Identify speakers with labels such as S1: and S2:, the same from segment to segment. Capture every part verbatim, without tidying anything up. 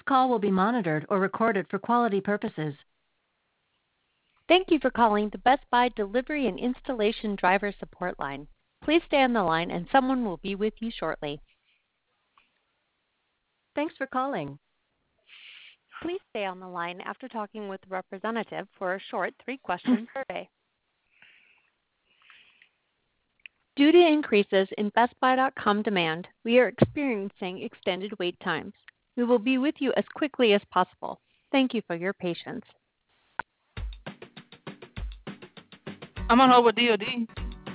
S1: call will be monitored or recorded for quality purposes.
S2: Thank you for calling the Best Buy Delivery and Installation Driver Support Line. Please stay on the line and someone will be with you shortly.
S1: Thanks for calling.
S2: Please stay on the line after talking with a representative for a short three-question survey. Due to increases in Best Buy dot com demand, we are experiencing extended wait times. We will be with you as quickly as possible. Thank you for your patience.
S3: I'm on hold with D O D.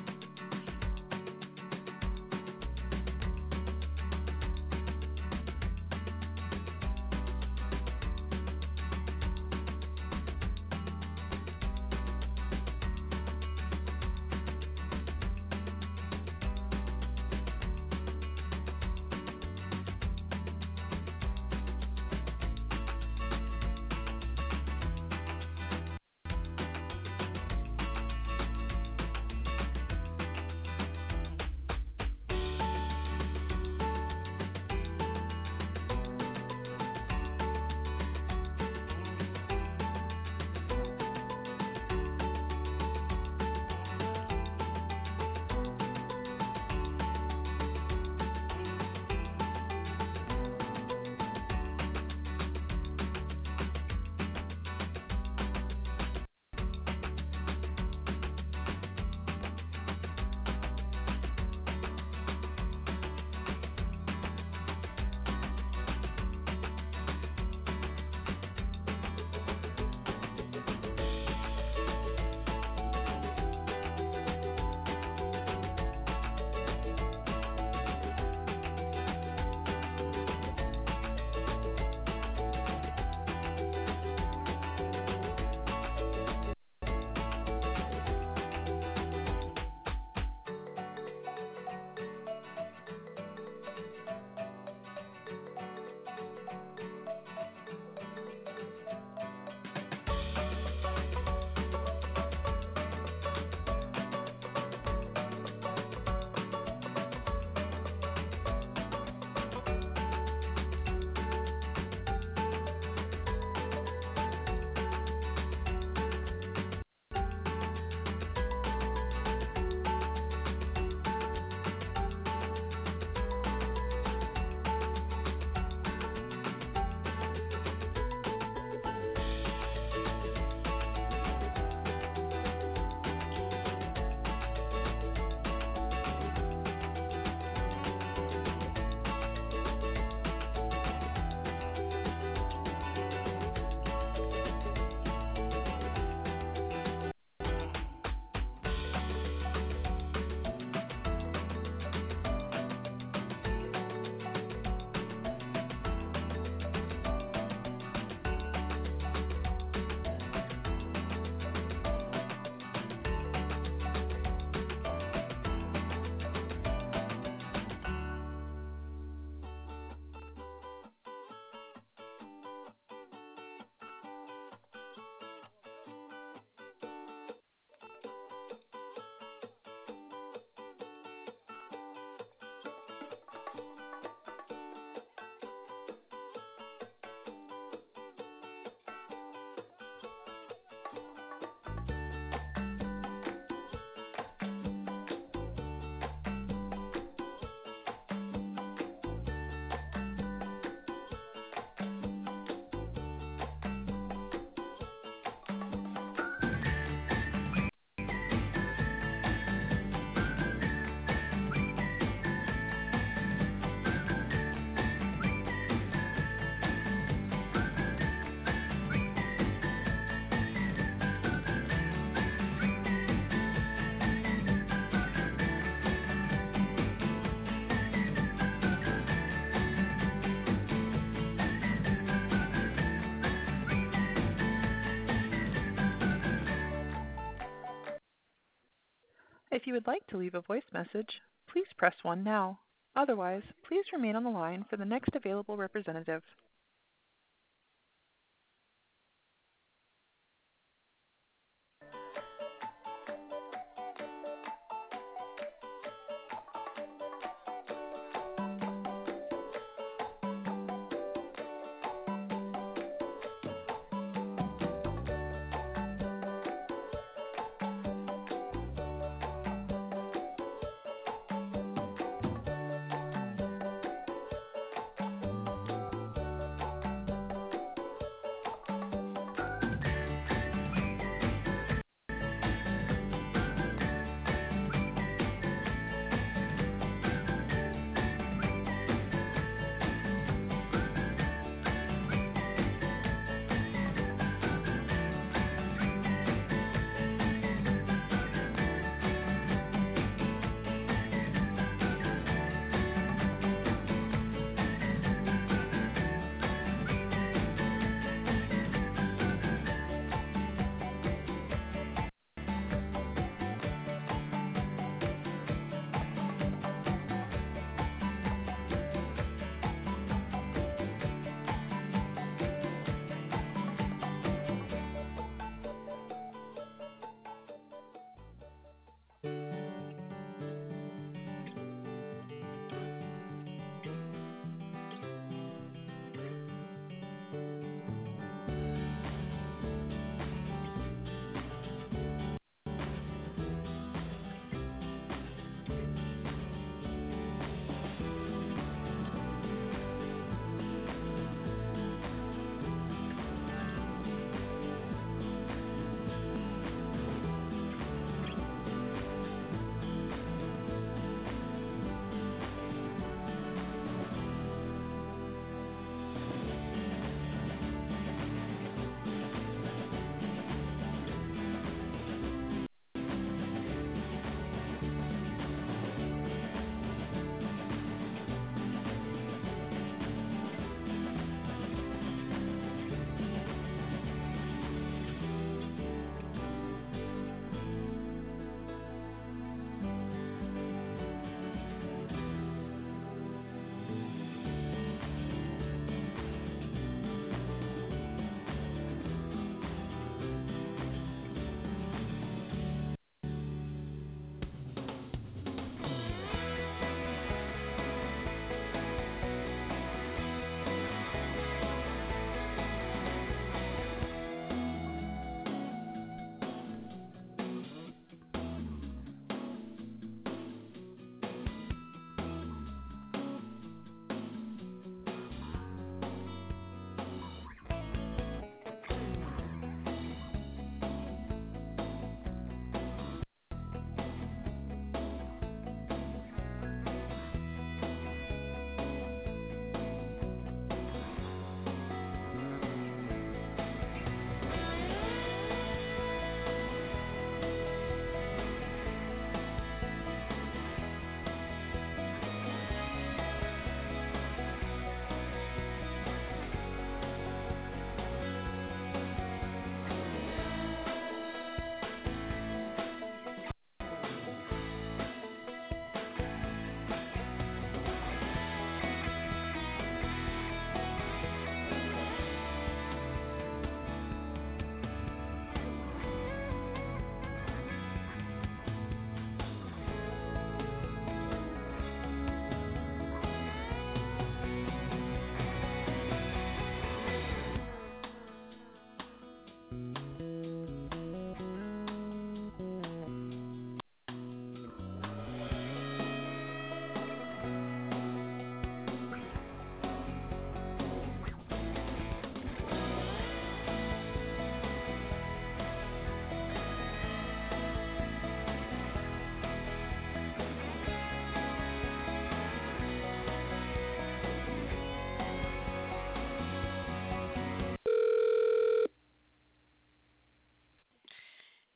S4: If you would like to leave a voice message, please press one now. Otherwise, please remain on the line for the next available representative.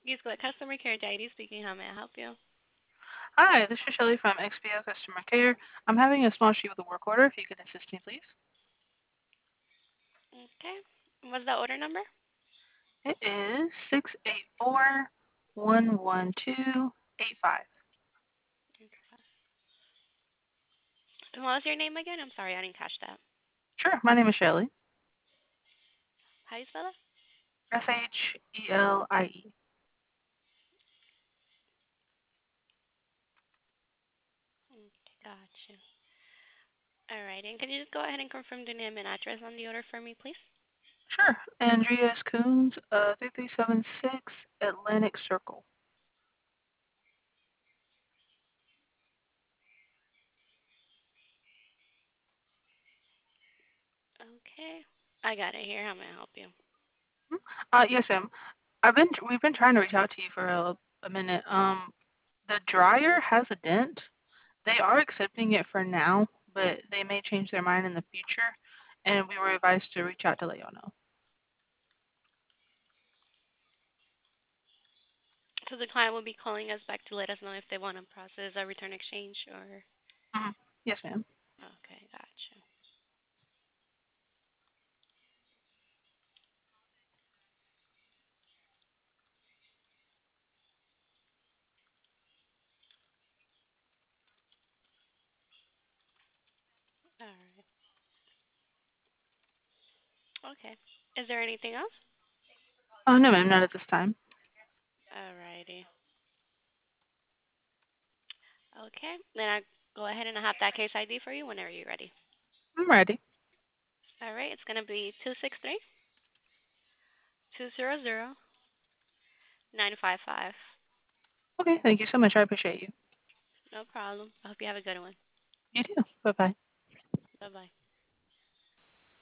S5: Use what customer care D I D speaking. How may I help you?
S3: Hi, this is Shelly from X P O Customer Care. I'm having a small issue with a work order. If you could assist me, please.
S5: Okay. What's the order number?
S3: It is six eight four one one two eight five.
S5: And what was your name again? I'm sorry, I didn't catch that.
S3: Sure, my name is Shelly.
S5: How you spell it?
S3: S H E L I E.
S5: Okay, gotcha. All right, and can you just go ahead and confirm the name and address on the order for me, please?
S3: Sure. Andreas Coons, uh, three three seven six Atlantic Circle.
S5: Okay. I got it here. How may I help you?
S3: Uh, yes, ma'am. I've been we've been trying to reach out to you for a, a minute. Um, the dryer has a dent. They are accepting it for now, but they may change their mind in the future, and we were advised to reach out to let y'all know.
S5: So the client will be calling us back to let us know if they want to process a return exchange or...
S3: Mm-hmm. Yes, ma'am.
S5: Okay, gotcha. All right. Okay. Is there anything else?
S3: Oh, no, ma'am, not at this time.
S5: All righty. Okay. Then I go ahead and I have that case I D for you whenever you're ready.
S3: I'm ready.
S5: All right. It's going to be two six three, two zero zero, nine five five.
S3: Okay, thank you so much. I appreciate you.
S5: No problem. I hope you have a good one.
S3: You too. Bye-bye.
S5: Bye-bye.